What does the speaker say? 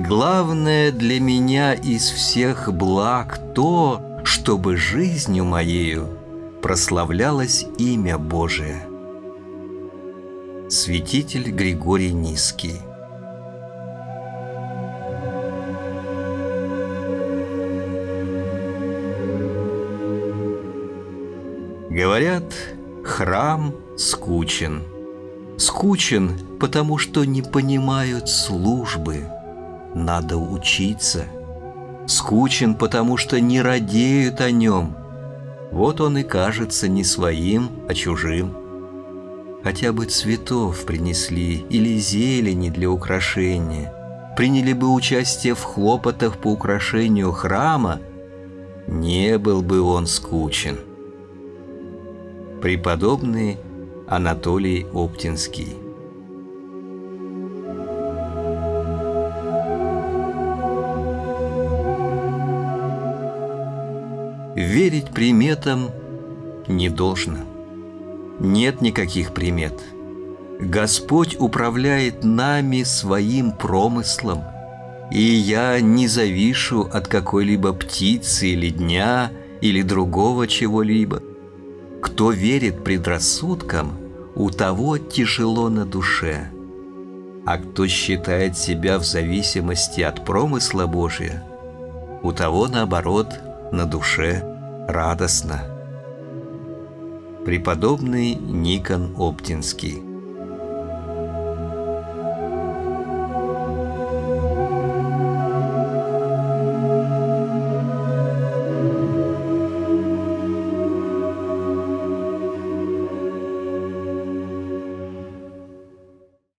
Главное для меня из всех благ то, чтобы жизнью моею прославлялось имя Божие. Святитель Григорий Низкий. Говорят, храм скучен. Скучен, потому что не понимают службы. Надо учиться. Скучен, потому что не радеют о нем. Вот он и кажется не своим, а чужим. Хотя бы цветов принесли или зелени для украшения, приняли бы участие в хлопотах по украшению храма, не был бы он скучен. Преподобный Анатолий Оптинский. Верить приметам не должно. Нет никаких примет. Господь управляет нами своим промыслом, и я не завишу от какой-либо птицы или дня, или другого чего-либо. Кто верит предрассудкам, у того тяжело на душе, а кто считает себя в зависимости от промысла Божия, у того, наоборот, на душе радостно. Преподобный Никон Оптинский.